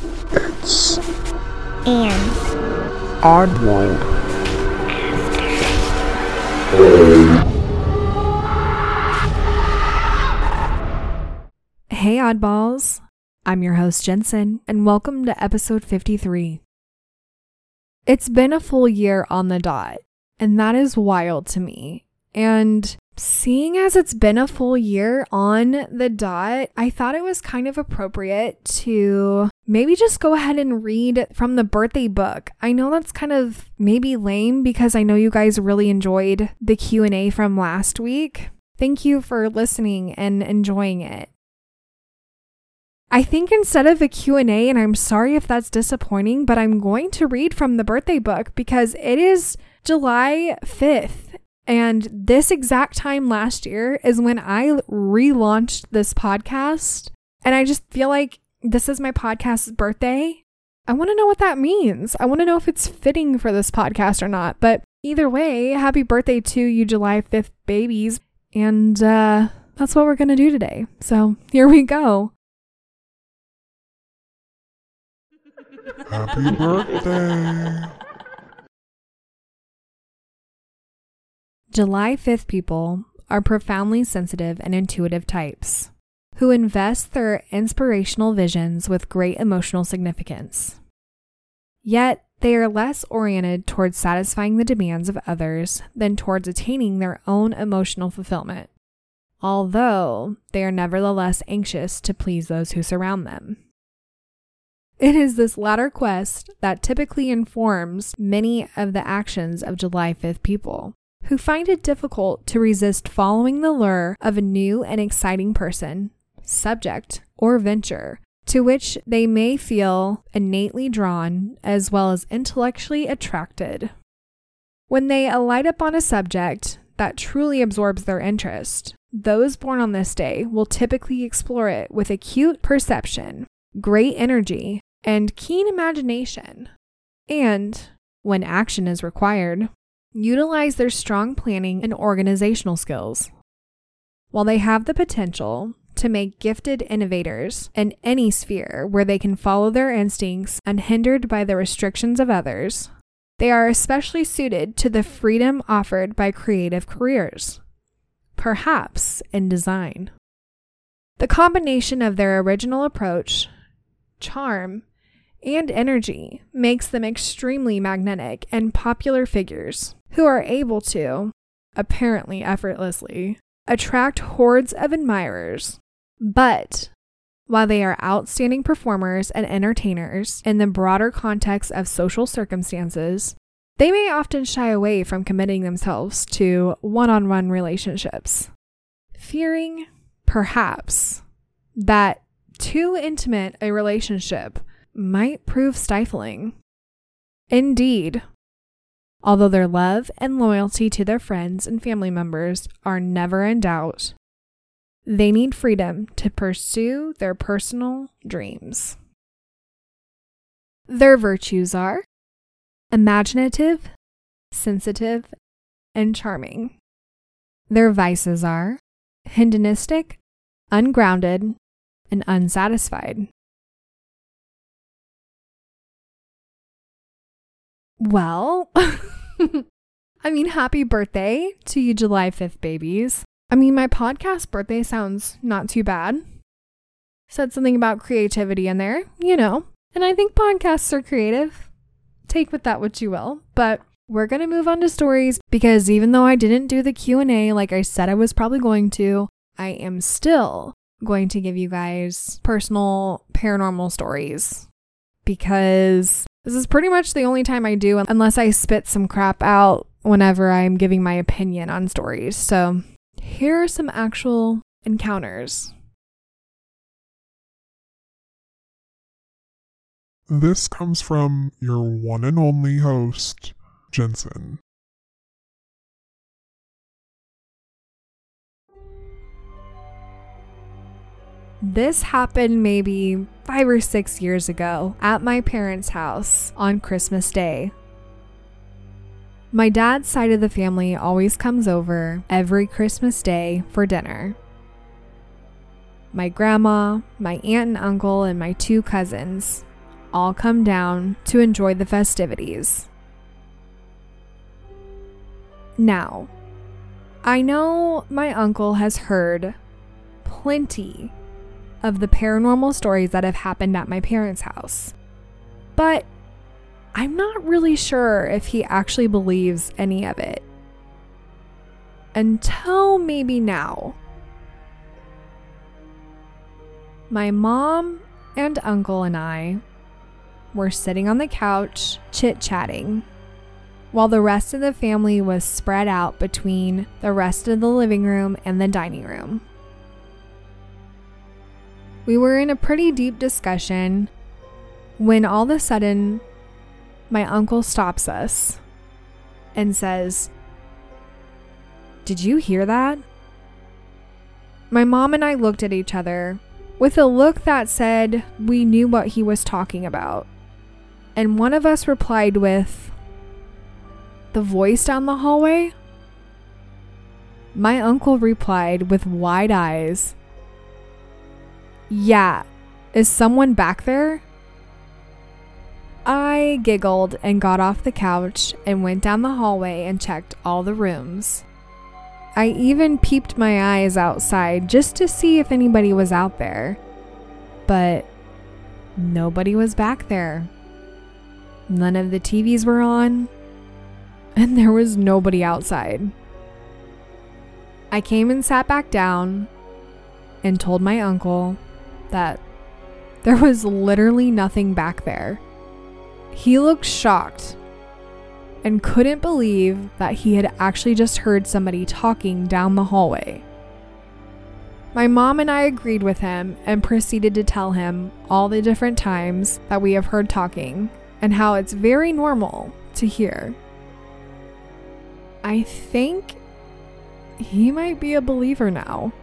It's and Oddworld. Hey oddballs, I'm your host Jensen, and welcome to episode 53. It's been a full year on the dot, and that is wild to me. And seeing as it's been a full year on the dot, I thought it was kind of appropriate to maybe just go ahead and read from the birthday book. I know that's kind of maybe lame because I know you guys really enjoyed the Q&A from last week. Thank you for listening and enjoying it. I think instead of a Q&A, and I'm sorry if that's disappointing, but I'm going to read from the birthday book because it is July 5th. And this exact time last year is when I relaunched this podcast. And I just feel like this is my podcast's birthday. I want to know what that means. I want to know if it's fitting for this podcast or not. But either way, happy birthday to you July 5th babies. And that's what we're going to do today. So here we go. Happy birthday. July 5th people are profoundly sensitive and intuitive types who invest their inspirational visions with great emotional significance. Yet, they are less oriented towards satisfying the demands of others than towards attaining their own emotional fulfillment, although they are nevertheless anxious to please those who surround them. It is this latter quest that typically informs many of the actions of July 5th people, who find it difficult to resist following the lure of a new and exciting person, subject, or venture, to which they may feel innately drawn as well as intellectually attracted. When they alight upon a subject that truly absorbs their interest, those born on this day will typically explore it with acute perception, great energy, and keen imagination, and, when action is required, utilize their strong planning and organizational skills. While they have the potential to make gifted innovators in any sphere where they can follow their instincts unhindered by the restrictions of others, they are especially suited to the freedom offered by creative careers, perhaps in design. The combination of their original approach, charm, and energy makes them extremely magnetic and popular figures who are able to, apparently effortlessly, attract hordes of admirers. But while they are outstanding performers and entertainers in the broader context of social circumstances, they may often shy away from committing themselves to one-on-one relationships, fearing, perhaps, that too intimate a relationship might prove stifling. Indeed, although their love and loyalty to their friends and family members are never in doubt, they need freedom to pursue their personal dreams. Their virtues are imaginative, sensitive, and charming. Their vices are hedonistic, ungrounded, and unsatisfied. Well, happy birthday to you July 5th babies. My podcast birthday sounds not too bad. Said something about creativity in there, and I think podcasts are creative. Take with that what you will, but we're going to move on to stories because even though I didn't do the Q&A like I said I was probably going to, I am still going to give you guys personal paranormal stories because this is pretty much the only time I do unless I spit some crap out whenever I'm giving my opinion on stories. So here are some actual encounters. This comes from your one and only host, Jensen. This happened maybe 5 or 6 years ago at my parents' house on Christmas Day. My dad's side of the family always comes over every Christmas Day for dinner. My grandma, my aunt and uncle, and my 2 cousins all come down to enjoy the festivities. Now, I know my uncle has heard plenty of the paranormal stories that have happened at my parents' house, but I'm not really sure if he actually believes any of it. Until maybe now. My mom and uncle and I were sitting on the couch chit-chatting while the rest of the family was spread out between the rest of the living room and the dining room. We were in a pretty deep discussion when all of a sudden my uncle stops us and says, "Did you hear that?" My mom and I looked at each other with a look that said we knew what he was talking about. And one of us replied with, "The voice down the hallway?" My uncle replied with wide eyes, "Yeah, is someone back there?" I giggled and got off the couch and went down the hallway and checked all the rooms. I even peeped my eyes outside just to see if anybody was out there, but nobody was back there. None of the TVs were on, and there was nobody outside. I came and sat back down and told my uncle that there was literally nothing back there. He looked shocked and couldn't believe that he had actually just heard somebody talking down the hallway. My mom and I agreed with him and proceeded to tell him all the different times that we have heard talking and how it's very normal to hear. I think he might be a believer now.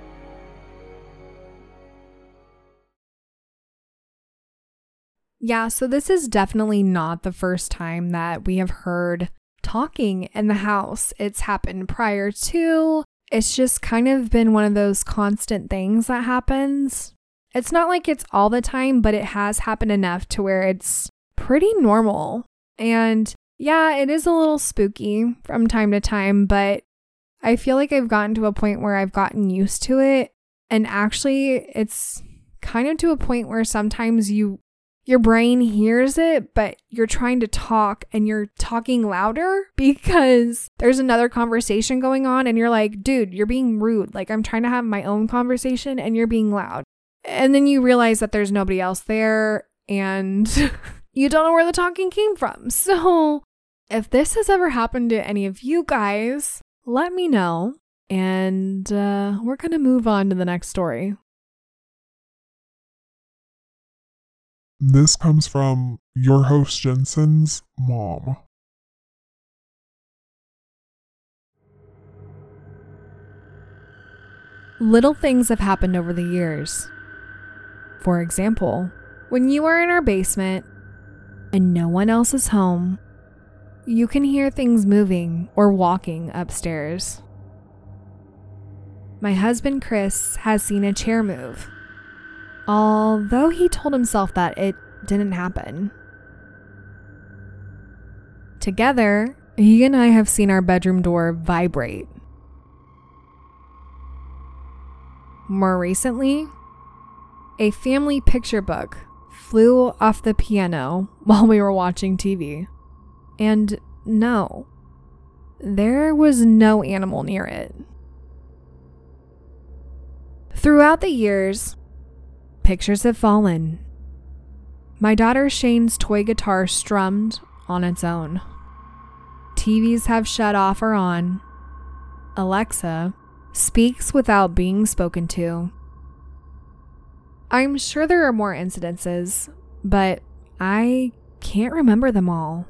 Yeah, so this is definitely not the first time that we have heard talking in the house. It's happened prior to. It's just kind of been one of those constant things that happens. It's not like it's all the time, but it has happened enough to where it's pretty normal. And yeah, it is a little spooky from time to time, but I feel like I've gotten to a point where I've gotten used to it. And actually, it's kind of to a point where sometimes your brain hears it, but you're trying to talk and you're talking louder because there's another conversation going on and you're like, dude, you're being rude. Like, I'm trying to have my own conversation and you're being loud. And then you realize that there's nobody else there and you don't know where the talking came from. So if this has ever happened to any of you guys, let me know. And we're going to move on to the next story. This comes from your host Jensen's mom. Little things have happened over the years. For example, when you are in our basement and no one else is home, you can hear things moving or walking upstairs. My husband Chris has seen a chair move, although he told himself that it didn't happen. Together, he and I have seen our bedroom door vibrate. More recently, a family picture book flew off the piano while we were watching TV. And no, there was no animal near it. Throughout the years, pictures have fallen. My daughter Shane's toy guitar strummed on its own. TVs have shut off or on. Alexa speaks without being spoken to. I'm sure there are more incidences, but I can't remember them all.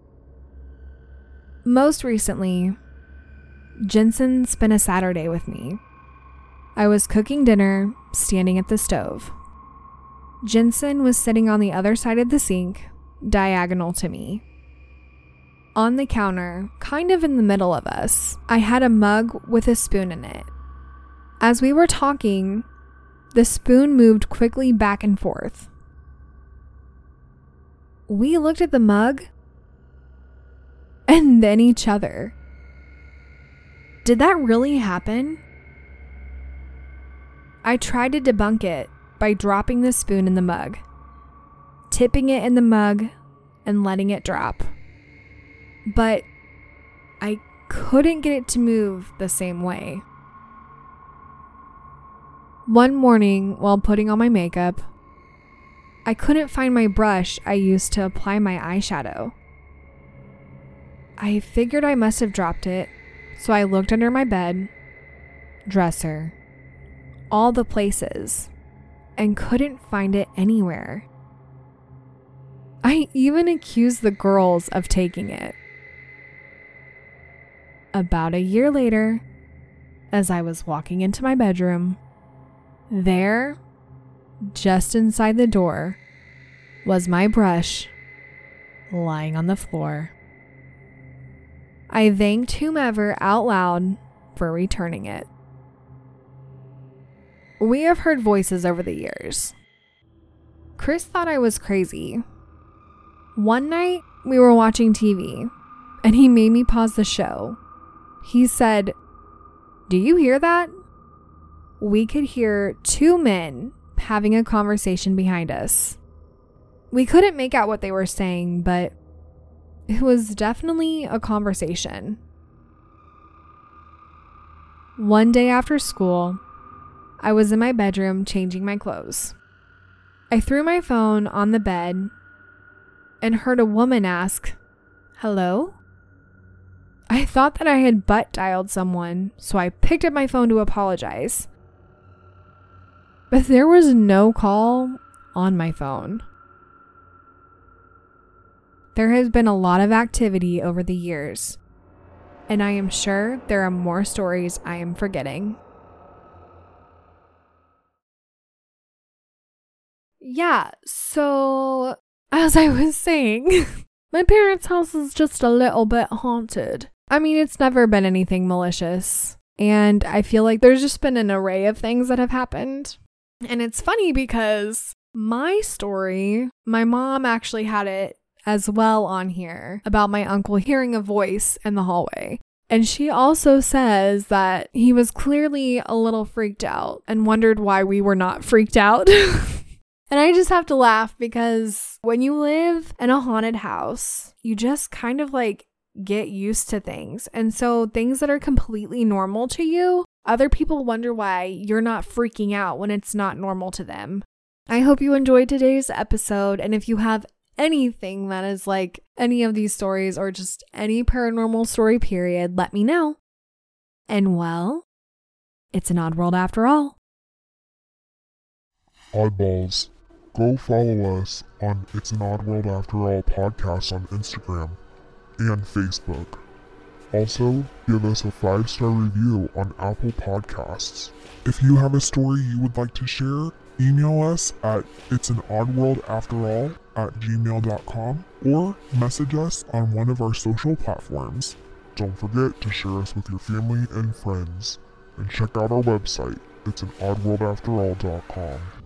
Most recently, Jensen spent a Saturday with me. I was cooking dinner, standing at the stove. Jensen was sitting on the other side of the sink, diagonal to me. On the counter, kind of in the middle of us, I had a mug with a spoon in it. As we were talking, the spoon moved quickly back and forth. We looked at the mug and then each other. Did that really happen? I tried to debunk it by dropping the spoon in the mug, tipping it in the mug, and letting it drop. But I couldn't get it to move the same way. One morning, while putting on my makeup, I couldn't find my brush I used to apply my eyeshadow. I figured I must have dropped it, so I looked under my bed, dresser, all the places, and couldn't find it anywhere. I even accused the girls of taking it. About a year later, as I was walking into my bedroom, there, just inside the door, was my brush lying on the floor. I thanked whomever out loud for returning it. We have heard voices over the years. Chris thought I was crazy. One night, we were watching TV, and he made me pause the show. He said, "Do you hear that?" We could hear two men having a conversation behind us. We couldn't make out what they were saying, but it was definitely a conversation. One day after school, I was in my bedroom changing my clothes. I threw my phone on the bed and heard a woman ask, "Hello?" I thought that I had butt dialed someone, so I picked up my phone to apologize. But there was no call on my phone. There has been a lot of activity over the years, and I am sure there are more stories I am forgetting. Yeah, so as I was saying, my parents' house is just a little bit haunted. I mean, it's never been anything malicious, and I feel like there's just been an array of things that have happened. And it's funny because my story, my mom actually had it as well on here about my uncle hearing a voice in the hallway. And she also says that he was clearly a little freaked out and wondered why we were not freaked out. And I just have to laugh because when you live in a haunted house, you just kind of like get used to things. And so things that are completely normal to you, other people wonder why you're not freaking out when it's not normal to them. I hope you enjoyed today's episode. And if you have anything that is like any of these stories or just any paranormal story period, let me know. And well, it's an odd world after all. Oddballs, go follow us on It's an Odd World After All podcast on Instagram and Facebook. Also, give us a 5-star review on Apple Podcasts. If you have a story you would like to share, email us at itsanOddWorldAfterAll@gmail.com or message us on one of our social platforms. Don't forget to share us with your family and friends. And check out our website, itsanOddWorldAfterAll.com.